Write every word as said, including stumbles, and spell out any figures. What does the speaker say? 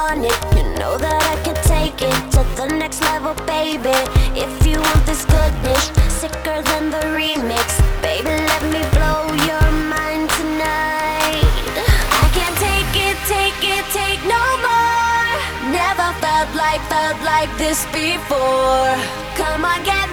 want it. You know that I can take it to the next level, baby. If you want this goodness, sicker than the remix, baby, let me blow your mind tonight. I can't take it, take it, take no more. Never felt like, felt like this before. Come on, get